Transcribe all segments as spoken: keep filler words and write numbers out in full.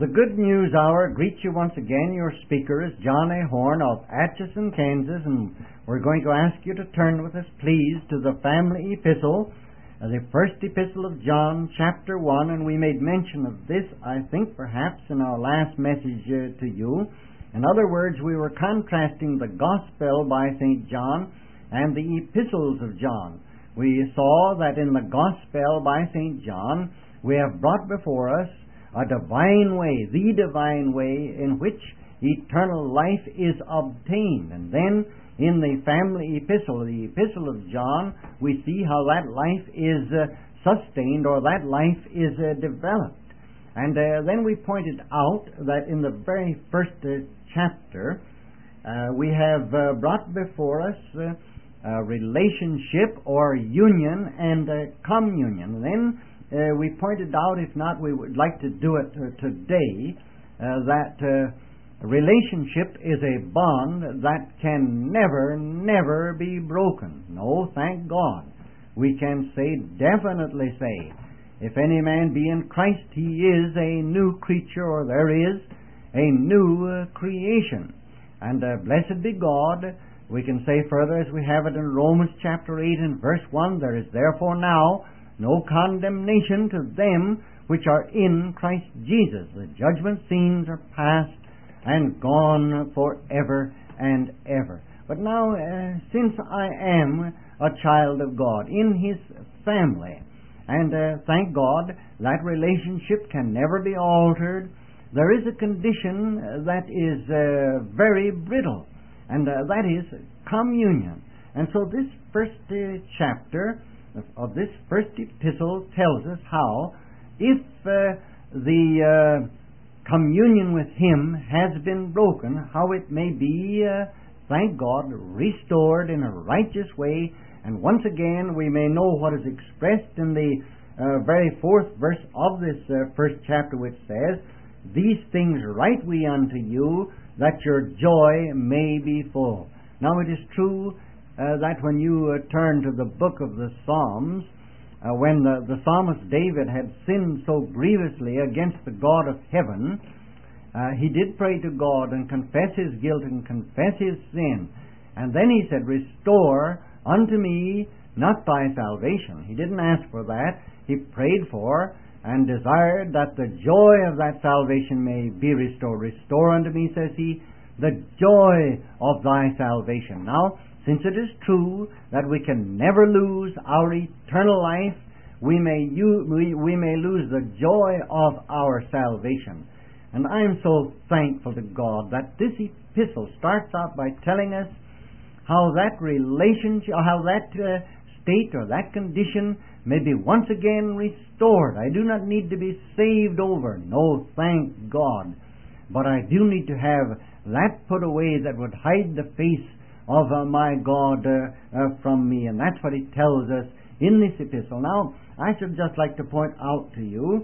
The Good News Hour greets you once again. Your speaker is John A. Horn of Atchison, Kansas, and we're going to ask you to turn with us, please, to the family epistle, uh, the first epistle of John, chapter one, and we made mention of this, I think, perhaps in our last message uh, to you. In other words, we were contrasting the Gospel by Saint John and the epistles of John. We saw that in the Gospel by Saint John, we have brought before us a divine way, the divine way in which eternal life is obtained. And then in the family epistle, the epistle of John, we see how that life is uh, sustained, or that life is uh, developed. And uh, then we pointed out that in the very first uh, chapter, uh, we have uh, brought before us uh, a relationship or union and uh, communion. And then Uh, we pointed out, if not, we would like to do it uh, today, uh, that uh, relationship is a bond that can never, never be broken. No, thank God. We can say, definitely say, if any man be in Christ, he is a new creature, or there is a new uh, creation. And uh, blessed be God. We can say further, as we have it in Romans chapter eight and verse one, there is therefore now no condemnation to them which are in Christ Jesus. The judgment scenes are past and gone forever and ever. But now, uh, since I am a child of God in His family, and uh, thank God that relationship can never be altered, there is a condition that is uh, very brittle, and uh, that is communion. And so this first uh, chapter of this first epistle tells us how, if uh, the uh, communion with Him has been broken, how it may be, uh, thank God, restored in a righteous way. And once again, we may know what is expressed in the uh, very fourth verse of this uh, first chapter, which says, "These things write we unto you, that your joy may be full." Now it is true Uh, that when you uh, turn to the book of the Psalms, uh, when the, the psalmist David had sinned so grievously against the God of heaven, uh, he did pray to God and confess his guilt and confess his sin. And then he said, "Restore unto me not thy salvation." He didn't ask for that. He prayed for and desired that the joy of that salvation may be restored. "Restore unto me," says he, "the joy of thy salvation." Now, since it is true that we can never lose our eternal life, we may, u- we, we may lose the joy of our salvation. And I am so thankful to God that this epistle starts out by telling us how that relationship, how that uh, state or that condition may be once again restored. I do not need to be saved over. No, thank God. But I do need to have that put away that would hide the face of uh, my God uh, uh, from me. And that's what He tells us in this epistle. Now, I should just like to point out to you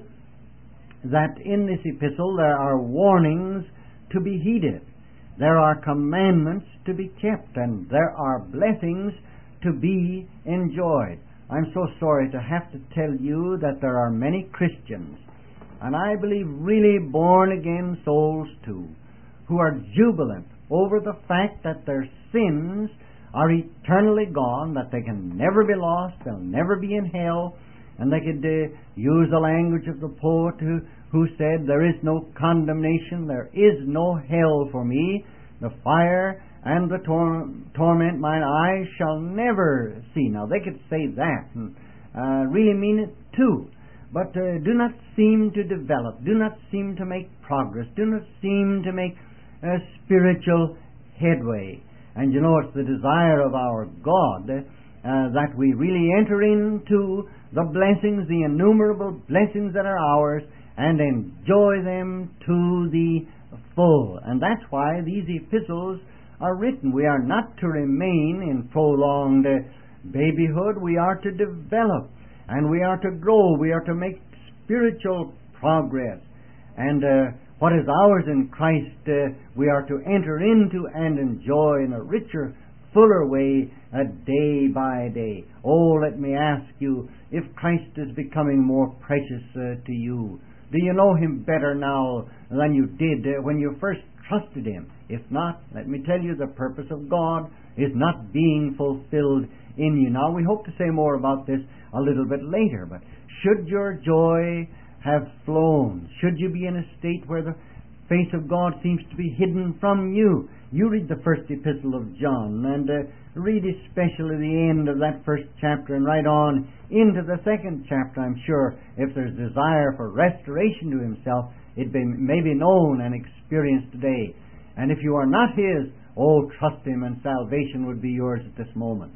that in this epistle there are warnings to be heeded. There are commandments to be kept, and there are blessings to be enjoyed. I'm so sorry to have to tell you that there are many Christians, and I believe really born-again souls too, who are jubilant over the fact that their sins are eternally gone, that they can never be lost, they'll never be in hell, and they could uh, use the language of the poet who, who said, "There is no condemnation, there is no hell for me, the fire and the tor- torment mine eyes shall never see." Now they could say that and uh, really mean it too, but uh, do not seem to develop, do not seem to make progress, do not seem to make a spiritual headway. And you know, it's the desire of our God uh, that we really enter into the blessings, the innumerable blessings that are ours, and enjoy them to the full. And that's why these epistles are written. We are not to remain in prolonged uh, babyhood. We are to develop, and we are to grow. We are to make spiritual progress. And uh, what is ours in Christ, uh, we are to enter into and enjoy in a richer, fuller way, uh, day by day. Oh, let me ask you, if Christ is becoming more precious uh, to you, Do you know Him better now than you did uh, when you first trusted Him? If not, let me tell you, the purpose of God is not being fulfilled in you. Now, we hope to say more about this a little bit later, but should your joy have flown, should you be in a state where the face of God seems to be hidden from you, you read the first epistle of John, and uh, read especially the end of that first chapter and right on into the second chapter. I'm sure if there's desire for restoration to Himself, it be, may be known and experienced today. And if you are not His, oh, trust Him, and salvation would be yours at this moment.